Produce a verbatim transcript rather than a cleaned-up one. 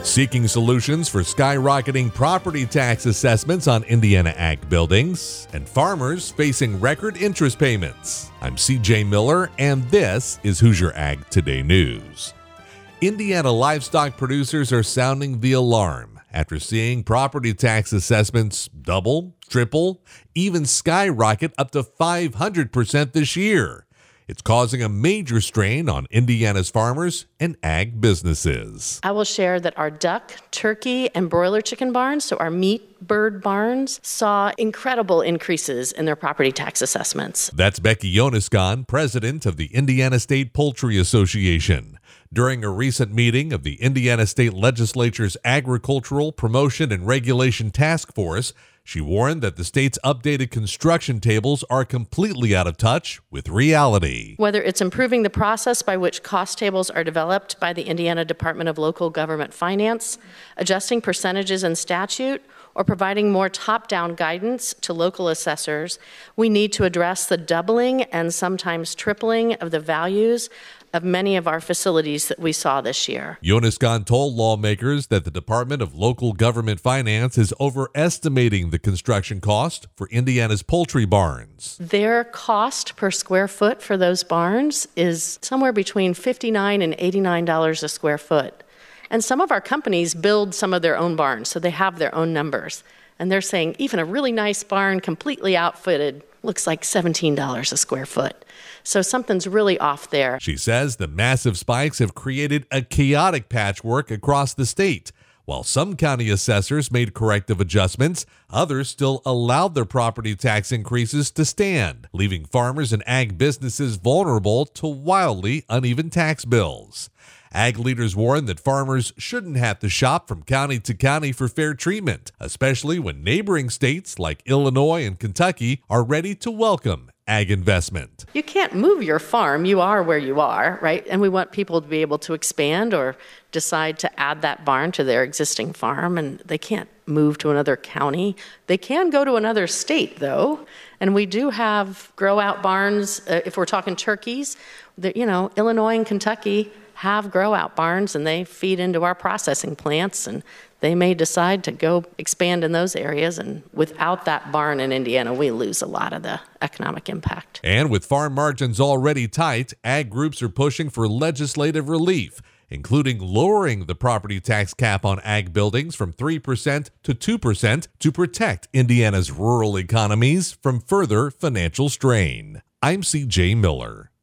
Seeking solutions for skyrocketing property tax assessments on Indiana ag buildings, and farmers facing record interest payments. I'm C J Miller, and this is Hoosier Ag Today News. Indiana livestock producers are sounding the alarm after seeing property tax assessments double, triple, even skyrocket up to five hundred percent this year. It's causing a major strain on Indiana's farmers and ag businesses. I will share that our duck, turkey, and broiler chicken barns, so our meat bird barns, saw incredible increases in their property tax assessments. That's Becky Yoniskan, president of the Indiana State Poultry Association. During a recent meeting of the Indiana State Legislature's Agricultural Promotion and Regulation Task Force, she warned that the state's updated construction tables are completely out of touch with reality. Whether it's improving the process by which cost tables are developed by the Indiana Department of Local Government Finance, adjusting percentages in statute, or providing more top-down guidance to local assessors, we need to address the doubling and sometimes tripling of the values of many of our facilities that we saw this year. Yoniskan told lawmakers that the Department of Local Government Finance is overestimating the construction cost for Indiana's poultry barns. Their cost per square foot for those barns is somewhere between fifty-nine dollars and eighty-nine dollars a square foot. And some of our companies build some of their own barns, so they have their own numbers. And they're saying even a really nice barn, completely outfitted, looks like seventeen dollars a square foot. So something's really off there. She says the massive spikes have created a chaotic patchwork across the state. While some county assessors made corrective adjustments, others still allowed their property tax increases to stand, leaving farmers and ag businesses vulnerable to wildly uneven tax bills. Ag leaders warn that farmers shouldn't have to shop from county to county for fair treatment, especially when neighboring states like Illinois and Kentucky are ready to welcome ag investment. You can't move your farm. You are where you are, right? And we want people to be able to expand or decide to add that barn to their existing farm, and they can't move to another county. They can go to another state, though, and we do have grow-out barns. Uh, if we're talking turkeys, that, you know, Illinois and Kentucky have grow-out barns, and they feed into our processing plants, and they may decide to go expand in those areas, and without that barn in Indiana, we lose a lot of the economic impact. And with farm margins already tight, ag groups are pushing for legislative relief, including lowering the property tax cap on ag buildings from three percent to two percent to protect Indiana's rural economies from further financial strain. I'm C J Miller.